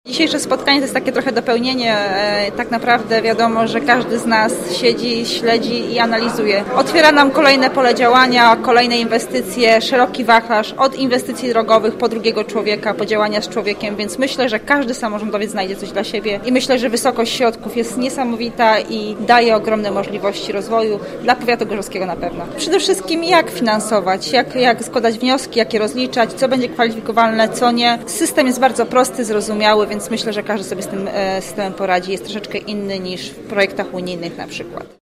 Dzisiejsze spotkanie to jest takie trochę dopełnienie. Tak naprawdę wiadomo, że każdy z nas siedzi, śledzi i analizuje. Otwiera nam kolejne pole działania, kolejne inwestycje, szeroki wachlarz od inwestycji drogowych po drugiego człowieka, po działania z człowiekiem, więc myślę, że każdy samorządowiec znajdzie coś dla siebie i myślę, że wysokość środków jest niesamowita i daje ogromne możliwości rozwoju dla powiatu gorzowskiego na pewno. Przede wszystkim jak finansować, jak składać wnioski, jak je rozliczać, co będzie kwalifikowalne, co nie. System jest bardzo prosty, zrozumiały, więc myślę, że każdy sobie z tym systemem poradzi. Jest troszeczkę inny niż w projektach unijnych na przykład.